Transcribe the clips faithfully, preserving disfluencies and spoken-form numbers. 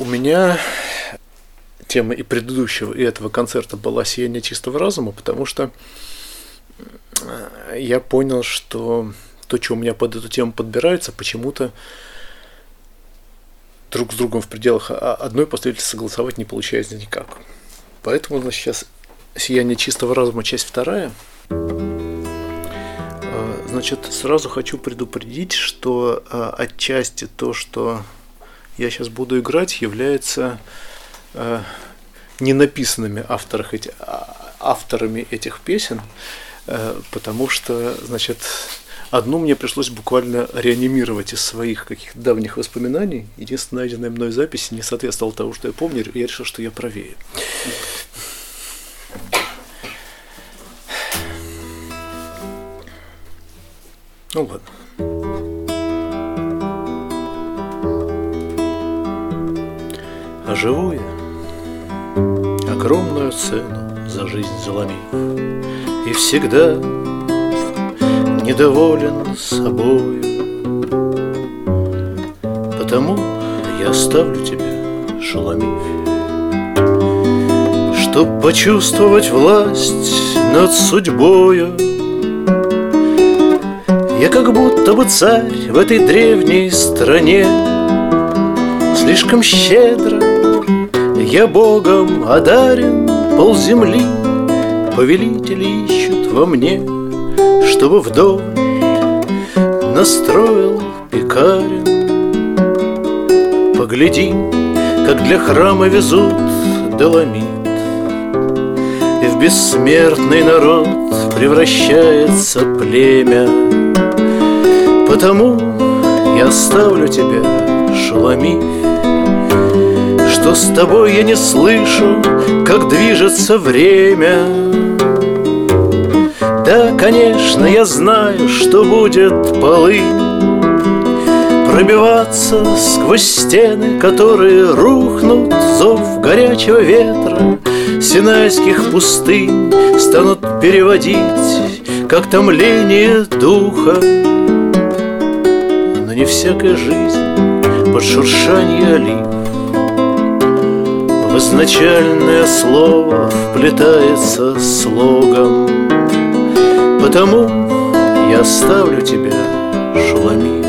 меня тема и предыдущего, и этого концерта была «Сияние чистого разума», потому что я понял, что то, что у меня под эту тему подбирается, почему-то друг с другом в пределах одной последовательности согласовать не получается никак. Поэтому, значит, сейчас «Сияние чистого разума», часть вторая. Значит, сразу хочу предупредить, что отчасти то, что я сейчас буду играть, является не написанными авторах эти, авторами этих песен, потому что, значит, одну мне пришлось буквально реанимировать из своих каких-то давних воспоминаний. Единственная найденная мной запись не соответствовала тому, что я помню, и я решил, что я правее. Ну ладно. А живу я, огромную цену за жизнь заломив, и всегда недоволен собою. Потому я оставлю тебя, Шаламив, чтоб почувствовать власть над судьбою. Я как будто бы царь в этой древней стране, слишком щедро я Богом одарен, полземли повелители ищут во мне, чтобы вдоль настроил пекарен. Погляди, как для храма везут доломит, и в бессмертный народ превращается племя. Потому я оставлю тебя, Шаламив, что с тобой я не слышу, как движется время. Да, конечно, я знаю, что будет полынь пробиваться сквозь стены, которые рухнут. Зов горячего ветра синайских пустынь станут переводить, как томление духа. Но не всякая жизнь под шуршанье олив в изначальное слово вплетается слогом. Потому я оставлю тебя, Шаламив,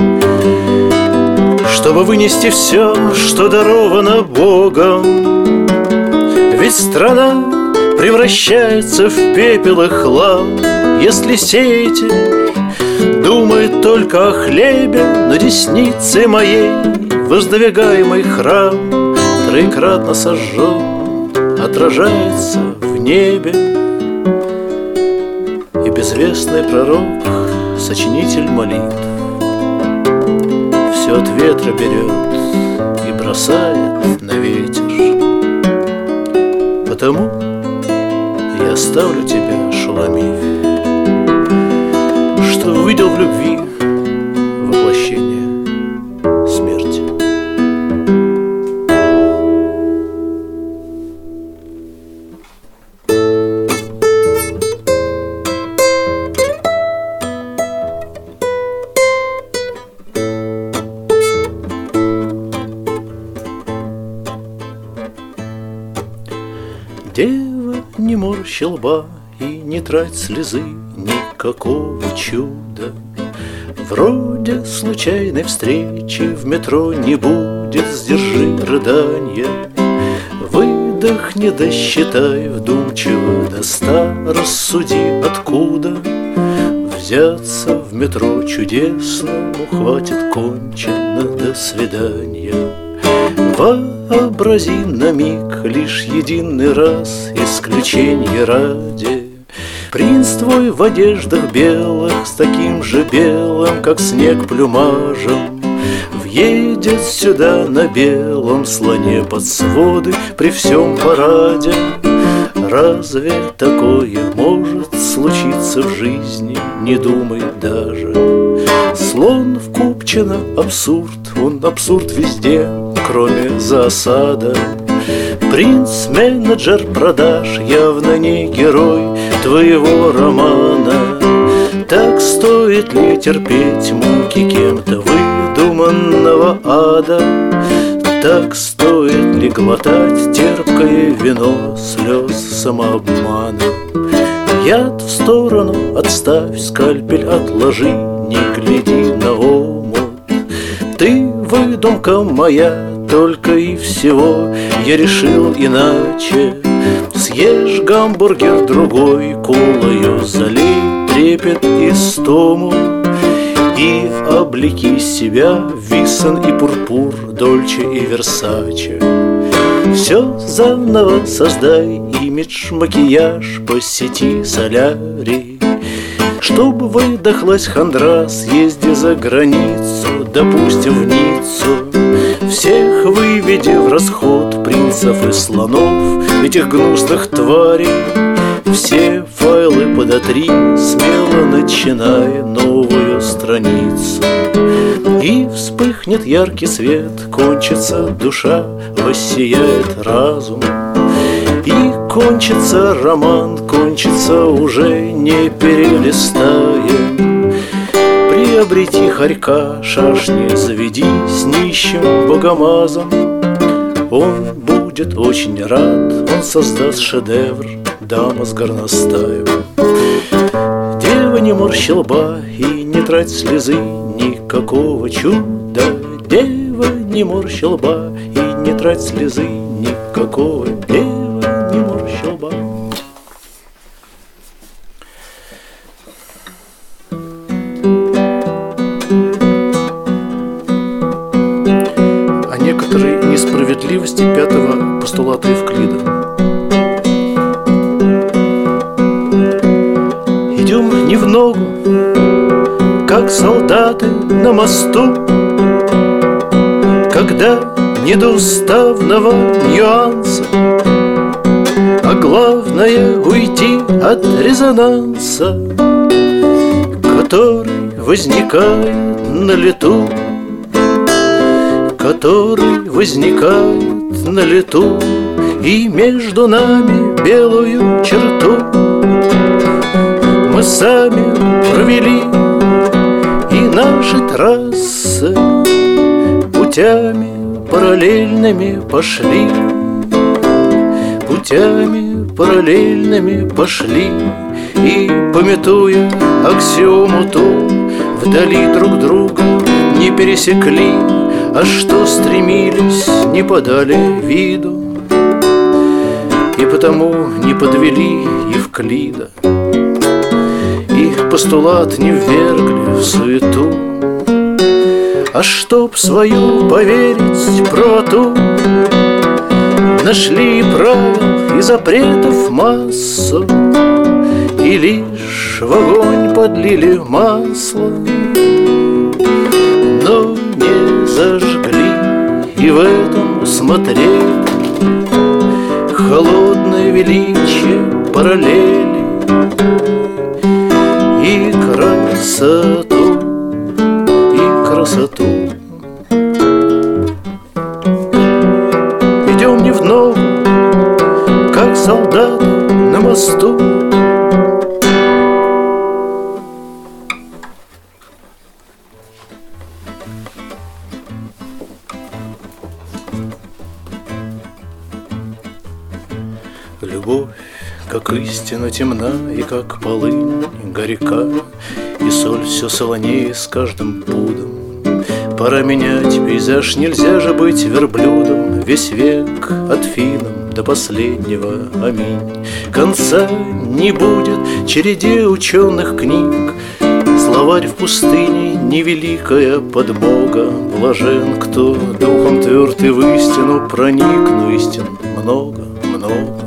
чтобы вынести все, что даровано Богом. Ведь страна превращается в пепел и хлам, если сеятель думает только о хлебе. На деснице моей воздвигаемый храм троекратно сожжен, отражается в небе. И безвестный пророк, сочинитель молитв, все от ветра берет и бросает на ветер. Потому я оставлю тебя, Шаламив, что увидел в любви воплощение смерти. Дева, не морщи лба и не трать слезы, никакого чуда. Вроде случайной встречи в метро не будет, сдержи рыданья. Выдохни, досчитай вдумчиво до ста, рассуди, откуда взяться в метро чудесному, хватит кончено, до свидания. Вообрази на миг лишь единый раз, исключение ради. Принц твой в одеждах белых, с таким же белым, как снег, плюмажем, въедет сюда на белом слоне под своды при всем параде. Разве такое может случиться в жизни, не думай даже. Слон в Купчино абсурд, он абсурд везде, кроме засада. Принц-менеджер продаж явно не герой твоего романа. Так стоит ли терпеть муки кем-то выдуманного ада? Так стоит ли глотать терпкое вино слез самообмана? Яд в сторону отставь, скальпель отложи, не гляди на омут. Ты выдумка моя, только и всего. Я решил иначе. Съешь гамбургер другой, колою залей трепет и стому, и облеки себя в висон и пурпур, Дольче и Версаче. Все заново создай, имидж, макияж, посети солярий. Чтоб выдохлась хандра, съезди за границу, допустим, в Ниццу. Всех выведи в расход, принцев и слонов, этих гнусных тварей. Все файлы подотри, смело начинай новую страницу. И вспыхнет яркий свет, кончится душа, воссияет разум. И кончится роман, кончится уже не перелистая. Приобрети хорька, шашни заведи с нищим богомазом. Он будет очень рад, он создаст шедевр, дама с горностаем. Дева, не морщи лба и не трать слезы, никакого чуда. Дева, не морщи лба и не трать слезы, никакого. Дева, не морщи лба. О некоторой несправедливости пятого постулата Евклида. Идем не в ногу, как солдаты на мосту, когда не до уставного нюанса, а главное уйти от резонанса, который возникает на лету, который возникает на лету, и между нами белую черту мы сами провели, и наши трассы путями параллельными пошли, путями параллельными пошли, и, памятуя аксиому ту, вдали друг друга не пересекли, а что стремились, не подали виду, и потому не подвели Евклида. Их постулат не ввергли в суету, а чтоб свою поверить правоту, нашли правил и запретов массу, и лишь в огонь подлили масло, но не зажгли, и в этом усмотрели холодное величие параллели и красоту, и красоту. Идем не в ногу, как солдаты на мосту. Любовь, как истина, темна, и как полынь горька, и соль все солонее с каждым пудом. Пора менять пейзаж, нельзя же быть верблюдом весь век от финном до последнего, аминь. Конца не будет череде ученых книг, словарь в пустыне невеликая подмога. Блажен, кто духом тверд и в истину проник, но истин много, много.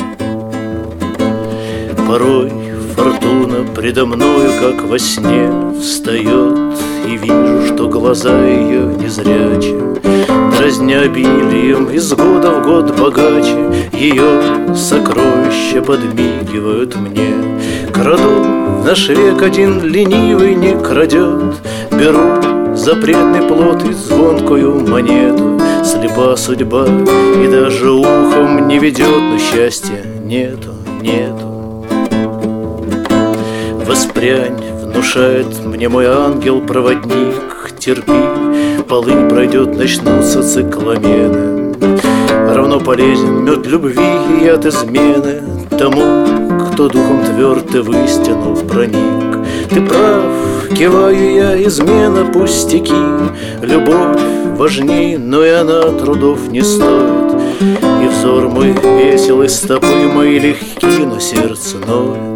Порой фортуна предо мною, как во сне, встает, и вижу, что глаза ее незрячи, дразня обилием из года в год богаче. Ее сокровища подмигивают мне. Краду в наш век один ленивый не крадет. Беру запретный плод и звонкую монету. Слепа судьба и даже ухом не ведет, но счастья нету, нету. Воспрянь в внушает мне мой ангел-проводник: терпи, полынь пройдет, начнутся цикламены. Равно полезен мед любви и от измены тому, кто духом тверд и в истину проник. Ты прав, киваю я, измена пустяки. Любовь важней, но и она трудов не стоит. И взор мой весел, и стопы мои легки, но сердце ноет.